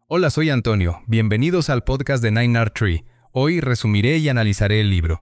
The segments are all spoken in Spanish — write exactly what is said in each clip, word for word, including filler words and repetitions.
Hola, soy Antonio. Bienvenidos al podcast de Nine Art Tree. Hoy resumiré y analizaré el libro.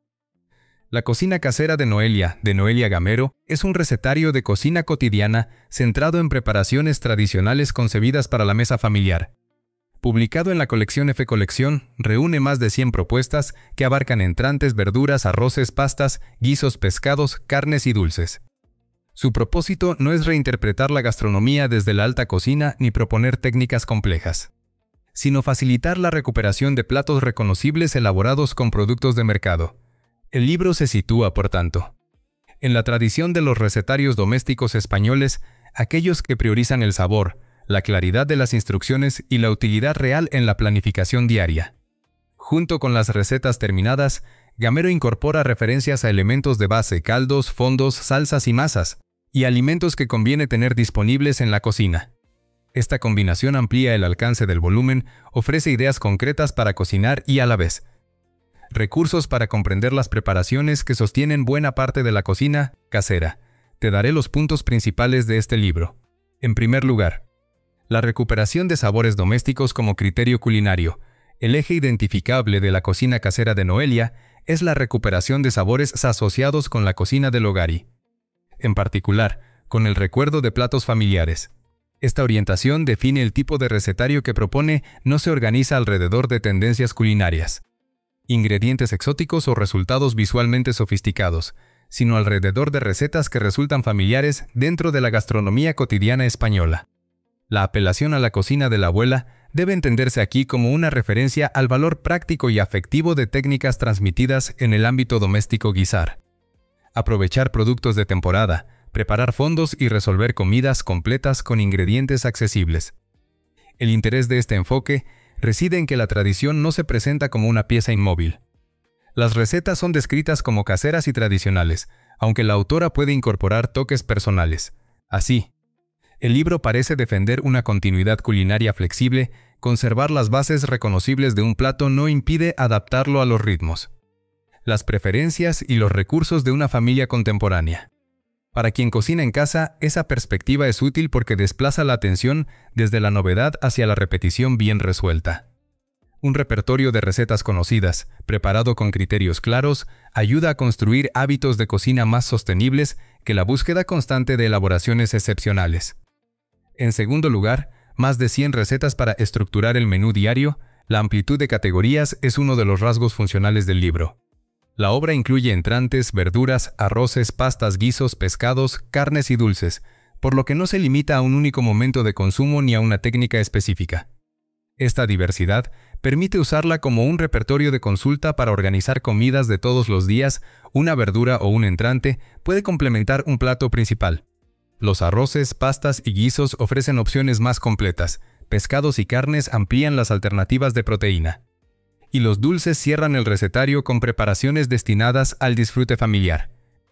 La cocina casera de Noelia, de Noelia Gamero, es un recetario de cocina cotidiana centrado en preparaciones tradicionales concebidas para la mesa familiar. Publicado en la colección F Colección, reúne más de cien propuestas que abarcan entrantes, verduras, arroces, pastas, guisos, pescados, carnes y dulces. Su propósito no es reinterpretar la gastronomía desde la alta cocina ni proponer técnicas complejas, sino facilitar la recuperación de platos reconocibles elaborados con productos de mercado. El libro se sitúa, por tanto, en la tradición de los recetarios domésticos españoles, aquellos que priorizan el sabor, la claridad de las instrucciones y la utilidad real en la planificación diaria. Junto con las recetas terminadas, Gamero incorpora referencias a elementos de base, caldos, fondos, salsas y masas, y alimentos que conviene tener disponibles en la cocina. Esta combinación amplía el alcance del volumen, ofrece ideas concretas para cocinar y, a la vez, recursos para comprender las preparaciones que sostienen buena parte de la cocina casera. Te daré los puntos principales de este libro. En primer lugar, la recuperación de sabores domésticos como criterio culinario. El eje identificable de la cocina casera de Noelia es la recuperación de sabores asociados con la cocina del hogar y, en particular, con el recuerdo de platos familiares. Esta orientación define el tipo de recetario que propone, no se organiza alrededor de tendencias culinarias, ingredientes exóticos o resultados visualmente sofisticados, sino alrededor de recetas que resultan familiares dentro de la gastronomía cotidiana española. La apelación a la cocina de la abuela debe entenderse aquí como una referencia al valor práctico y afectivo de técnicas transmitidas en el ámbito doméstico guisar. Aprovechar productos de temporada, preparar fondos y resolver comidas completas con ingredientes accesibles. El interés de este enfoque reside en que la tradición no se presenta como una pieza inmóvil. Las recetas son descritas como caseras y tradicionales, aunque la autora puede incorporar toques personales. Así, el libro parece defender una continuidad culinaria flexible. Conservar las bases reconocibles de un plato no impide adaptarlo a los ritmos, las preferencias y los recursos de una familia contemporánea. Para quien cocina en casa, esa perspectiva es útil porque desplaza la atención desde la novedad hacia la repetición bien resuelta. Un repertorio de recetas conocidas, preparado con criterios claros, ayuda a construir hábitos de cocina más sostenibles que la búsqueda constante de elaboraciones excepcionales. En segundo lugar, más de cien recetas para estructurar el menú diario. La amplitud de categorías es uno de los rasgos funcionales del libro. La obra incluye entrantes, verduras, arroces, pastas, guisos, pescados, carnes y dulces, por lo que no se limita a un único momento de consumo ni a una técnica específica. Esta diversidad permite usarla como un repertorio de consulta para organizar comidas de todos los días. Una verdura o un entrante puede complementar un plato principal. Los arroces, pastas y guisos ofrecen opciones más completas. Pescados y carnes amplían las alternativas de proteína. Y los dulces cierran el recetario con preparaciones destinadas al disfrute familiar.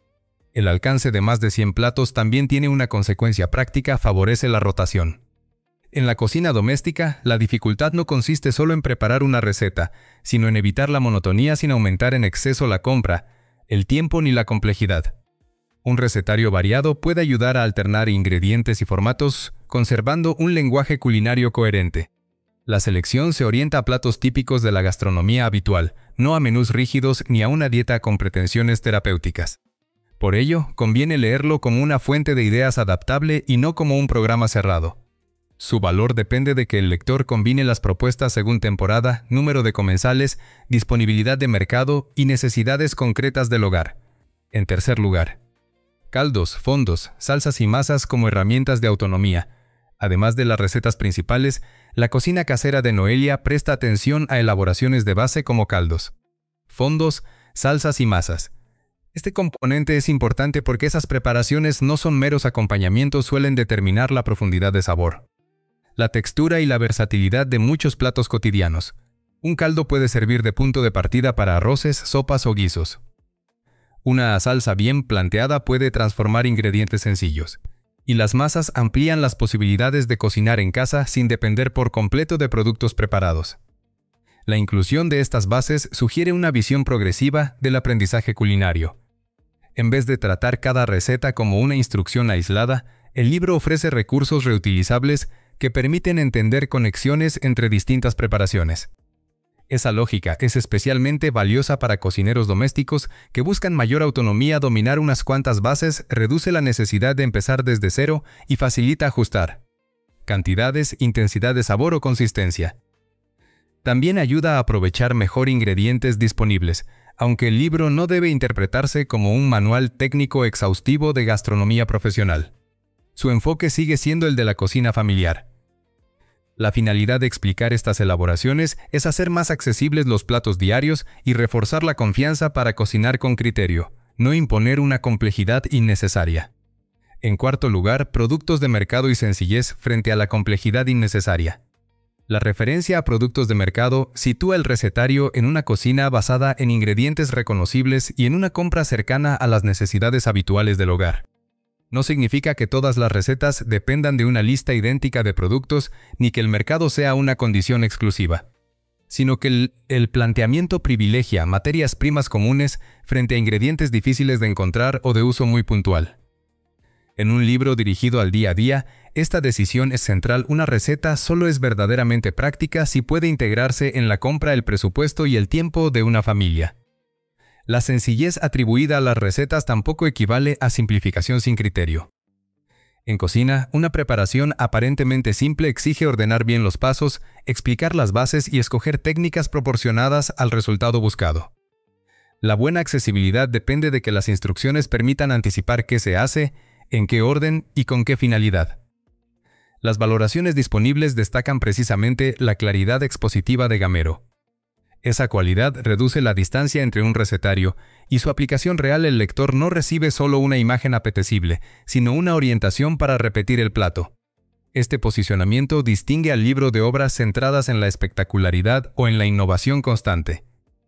El alcance de más de cien platos también tiene una consecuencia práctica: favorece la rotación. En la cocina doméstica, la dificultad no consiste solo en preparar una receta, sino en evitar la monotonía sin aumentar en exceso la compra, el tiempo ni la complejidad. Un recetario variado puede ayudar a alternar ingredientes y formatos, conservando un lenguaje culinario coherente. La selección se orienta a platos típicos de la gastronomía habitual, no a menús rígidos ni a una dieta con pretensiones terapéuticas. Por ello, conviene leerlo como una fuente de ideas adaptable y no como un programa cerrado. Su valor depende de que el lector combine las propuestas según temporada, número de comensales, disponibilidad de mercado y necesidades concretas del hogar. En tercer lugar, caldos, fondos, salsas y masas como herramientas de autonomía. Además de las recetas principales, la cocina casera de Noelia presta atención a elaboraciones de base como caldos, fondos, salsas y masas. Este componente es importante porque esas preparaciones no son meros acompañamientos, suelen determinar la profundidad de sabor, la textura y la versatilidad de muchos platos cotidianos. Un caldo puede servir de punto de partida para arroces, sopas o guisos. Una salsa bien planteada puede transformar ingredientes sencillos. Y las masas amplían las posibilidades de cocinar en casa sin depender por completo de productos preparados. La inclusión de estas bases sugiere una visión progresiva del aprendizaje culinario. En vez de tratar cada receta como una instrucción aislada, el libro ofrece recursos reutilizables que permiten entender conexiones entre distintas preparaciones. Esa lógica es especialmente valiosa para cocineros domésticos que buscan mayor autonomía. Dominar unas cuantas bases reduce la necesidad de empezar desde cero y facilita ajustar cantidades, intensidad de sabor o consistencia. También ayuda a aprovechar mejor ingredientes disponibles, aunque el libro no debe interpretarse como un manual técnico exhaustivo de gastronomía profesional. Su enfoque sigue siendo el de la cocina familiar. La finalidad de explicar estas elaboraciones es hacer más accesibles los platos diarios y reforzar la confianza para cocinar con criterio, no imponer una complejidad innecesaria. En cuarto lugar, productos de mercado y sencillez frente a la complejidad innecesaria. La referencia a productos de mercado sitúa el recetario en una cocina basada en ingredientes reconocibles y en una compra cercana a las necesidades habituales del hogar. No significa que todas las recetas dependan de una lista idéntica de productos ni que el mercado sea una condición exclusiva, sino que el, el planteamiento privilegia materias primas comunes frente a ingredientes difíciles de encontrar o de uso muy puntual. En un libro dirigido al día a día, esta decisión es central. Una receta solo es verdaderamente práctica si puede integrarse en la compra, el presupuesto y el tiempo de una familia. La sencillez atribuida a las recetas tampoco equivale a simplificación sin criterio. En cocina, una preparación aparentemente simple exige ordenar bien los pasos, explicar las bases y escoger técnicas proporcionadas al resultado buscado. La buena accesibilidad depende de que las instrucciones permitan anticipar qué se hace, en qué orden y con qué finalidad. Las valoraciones disponibles destacan precisamente la claridad expositiva de Gamero. Esa cualidad reduce la distancia entre un recetario y su aplicación real. El lector no recibe solo una imagen apetecible, sino una orientación para repetir el plato. Este posicionamiento distingue al libro de obras centradas en la espectacularidad o en la innovación constante.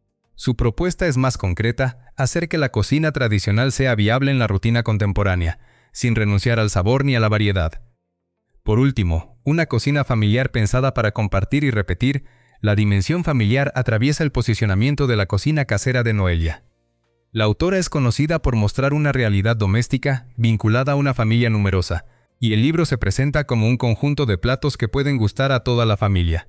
Su propuesta es más concreta: hacer que la cocina tradicional sea viable en la rutina contemporánea, sin renunciar al sabor ni a la variedad. Por último, una cocina familiar pensada para compartir y repetir. La dimensión familiar atraviesa el posicionamiento de la cocina casera de Noelia. La autora es conocida por mostrar una realidad doméstica vinculada a una familia numerosa, y el libro se presenta como un conjunto de platos que pueden gustar a toda la familia.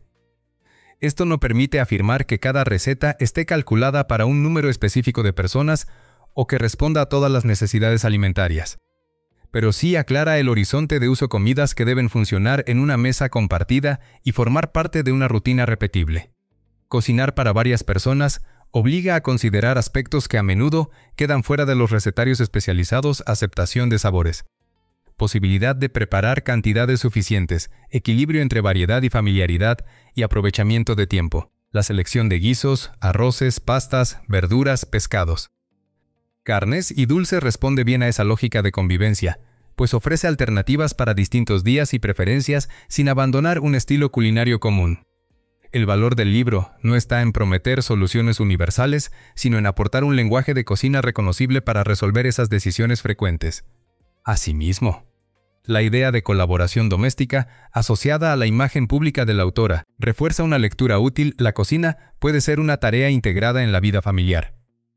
Esto no permite afirmar que cada receta esté calculada para un número específico de personas o que responda a todas las necesidades alimentarias, pero sí aclara el horizonte de uso: comidas que deben funcionar en una mesa compartida y formar parte de una rutina repetible. Cocinar para varias personas obliga a considerar aspectos que a menudo quedan fuera de los recetarios especializados: aceptación de sabores, posibilidad de preparar cantidades suficientes, equilibrio entre variedad y familiaridad y aprovechamiento de tiempo, la selección de guisos, arroces, pastas, verduras, pescados. Carnes y dulces responde bien a esa lógica de convivencia, pues ofrece alternativas para distintos días y preferencias sin abandonar un estilo culinario común. El valor del libro no está en prometer soluciones universales, sino en aportar un lenguaje de cocina reconocible para resolver esas decisiones frecuentes. Asimismo, la idea de colaboración doméstica, asociada a la imagen pública de la autora, refuerza una lectura útil. La cocina puede ser una tarea integrada en la vida familiar,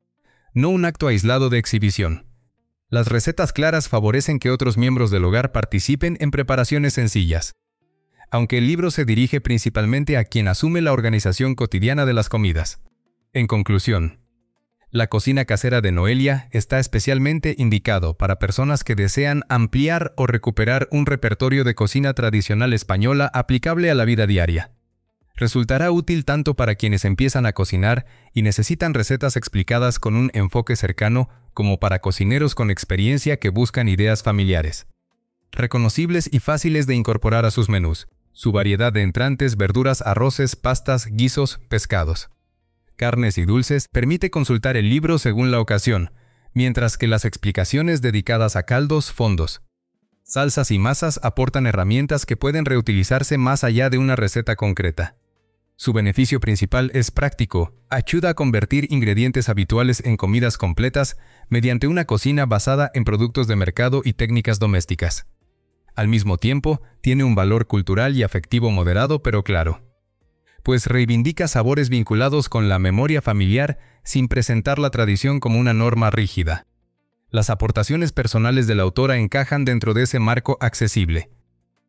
no un acto aislado de exhibición. Las recetas claras favorecen que otros miembros del hogar participen en preparaciones sencillas. Aunque el libro se dirige principalmente a quien asume la organización cotidiana de las comidas. En conclusión, la cocina casera de Noelia está especialmente indicado para personas que desean ampliar o recuperar un repertorio de cocina tradicional española aplicable a la vida diaria. Resultará útil tanto para quienes empiezan a cocinar y necesitan recetas explicadas con un enfoque cercano, como para cocineros con experiencia que buscan ideas familiares, reconocibles y fáciles de incorporar a sus menús. Su variedad de entrantes, verduras, arroces, pastas, guisos, pescados, carnes y dulces permite consultar el libro según la ocasión, mientras que las explicaciones dedicadas a caldos, fondos, salsas y masas aportan herramientas que pueden reutilizarse más allá de una receta concreta. Su beneficio principal es práctico: ayuda a convertir ingredientes habituales en comidas completas mediante una cocina basada en productos de mercado y técnicas domésticas. Al mismo tiempo, tiene un valor cultural y afectivo moderado pero claro, pues reivindica sabores vinculados con la memoria familiar sin presentar la tradición como una norma rígida. Las aportaciones personales de la autora encajan dentro de ese marco accesible.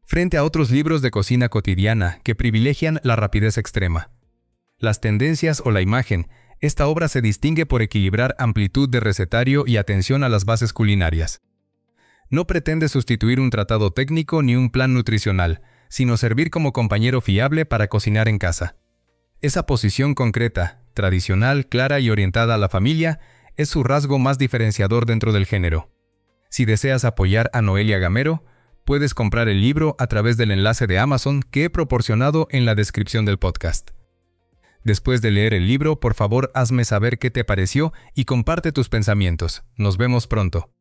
frente a otros libros de cocina cotidiana que privilegian la rapidez extrema. Las tendencias o la imagen, esta obra se distingue por equilibrar amplitud de recetario y atención a las bases culinarias. No pretende sustituir un tratado técnico ni un plan nutricional, sino servir como compañero fiable para cocinar en casa. Esa posición concreta, tradicional, clara y orientada a la familia es su rasgo más diferenciador dentro del género. Si deseas apoyar a Noelia Gamero, puedes comprar el libro a través del enlace de Amazon que he proporcionado en la descripción del podcast. Después de leer el libro, por favor, hazme saber qué te pareció y comparte tus pensamientos. Nos vemos pronto.